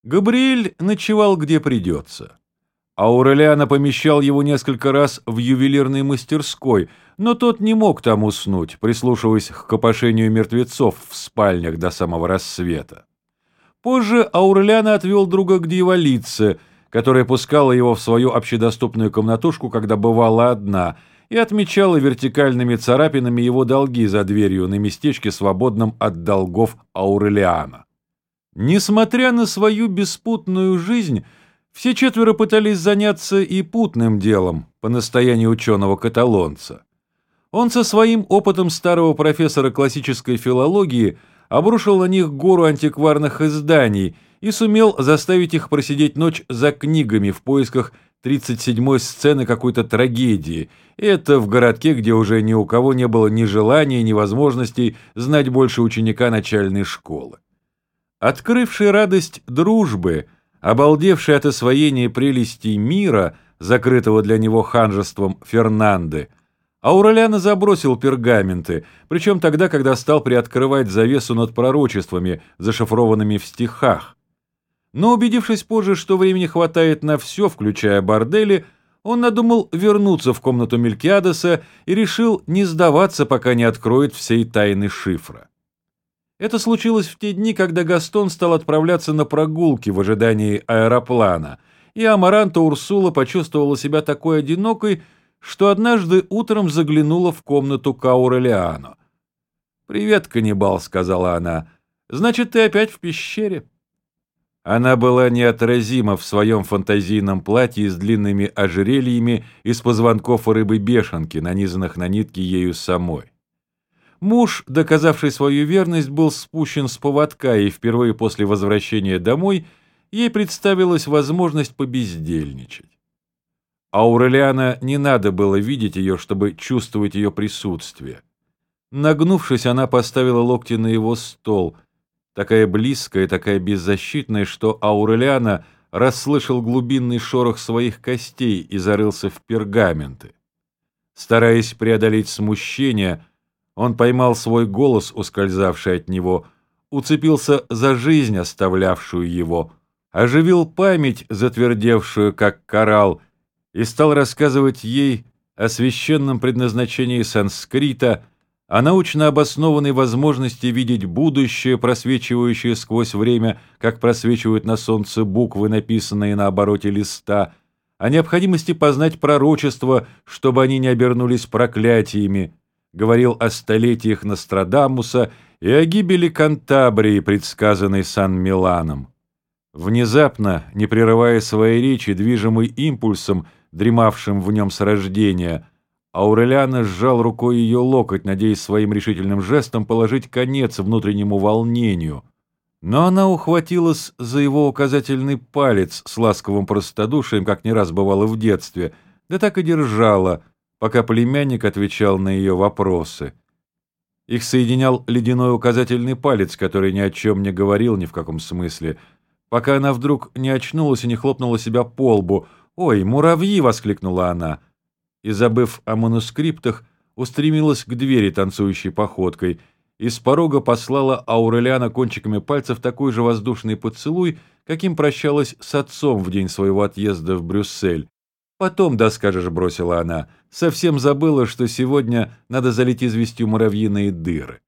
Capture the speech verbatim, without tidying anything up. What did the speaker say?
Габриэль ночевал где придется. Аурелиано помещал его несколько раз в ювелирной мастерской, но тот не мог там уснуть, прислушиваясь к копошению мертвецов в спальнях до самого рассвета. Позже Аурелиано отвел друга к дьяволице, которая пускала его в свою общедоступную комнатушку, когда бывала одна, и отмечала вертикальными царапинами его долги за дверью на местечке, свободном от долгов Аурелиано. Несмотря на свою беспутную жизнь, все четверо пытались заняться и путным делом, по настоянию ученого-каталонца. Он со своим опытом старого профессора классической филологии обрушил на них гору антикварных изданий и сумел заставить их просидеть ночь за книгами в поисках тридцать седьмой сцены какой-то трагедии, и это в городке, где уже ни у кого не было ни желания, ни возможностей знать больше ученика начальной школы. Открывший радость дружбы, обалдевший от освоения прелестей мира, закрытого для него ханжеством Фернанды, Аурелиано забросил пергаменты, причем тогда, когда стал приоткрывать завесу над пророчествами, зашифрованными в стихах. Но убедившись позже, что времени хватает на все, включая бордели, он надумал вернуться в комнату Мелькиадеса и решил не сдаваться, пока не откроет всей тайны шифра. Это случилось в те дни, когда Гастон стал отправляться на прогулки в ожидании аэроплана, и Амаранта Урсула почувствовала себя такой одинокой, что однажды утром заглянула в комнату к Аурелиано. «Привет, каннибал», — сказала она. «Значит, ты опять в пещере?» Она была неотразима в своем фантазийном платье с длинными ожерельями из позвонков рыбы-бешенки, нанизанных на нитки ею самой. Муж, доказавший свою верность, был спущен с поводка, и впервые после возвращения домой ей представилась возможность побездельничать. Аурелиано не надо было видеть ее, чтобы чувствовать ее присутствие. Нагнувшись, она поставила локти на его стол, такая близкая, такая беззащитная, что Аурелиано расслышал глубинный шорох своих костей и зарылся в пергаменты. Стараясь преодолеть смущение, он поймал свой голос, ускользавший от него, уцепился за жизнь, оставлявшую его, оживил память, затвердевшую, как коралл, и стал рассказывать ей о священном предназначении санскрита, о научно обоснованной возможности видеть будущее, просвечивающее сквозь время, как просвечивают на солнце буквы, написанные на обороте листа, о необходимости познать пророчества, чтобы они не обернулись проклятиями, говорил о столетиях Нострадамуса и о гибели Кантабрии, предсказанной Сан-Миланом. Внезапно, не прерывая своей речи, движимый импульсом, дремавшим в нем с рождения, Аурелиано сжал рукой ее локоть, надеясь своим решительным жестом положить конец внутреннему волнению. Но она ухватилась за его указательный палец с ласковым простодушием, как не раз бывало в детстве, да так и держала, пока племянник отвечал на ее вопросы. Их соединял ледяной указательный палец, который ни о чем не говорил ни в каком смысле, пока она вдруг не очнулась и не хлопнула себя по лбу. «Ой, муравьи!» — воскликнула она. И, забыв о манускриптах, устремилась к двери танцующей походкой и с порога послала Аурелиано кончиками пальцев такой же воздушный поцелуй, каким прощалась с отцом в день своего отъезда в Брюссель. «Потом, да скажешь», — бросила она, — «совсем забыла, что сегодня надо залить известью муравьиные дыры».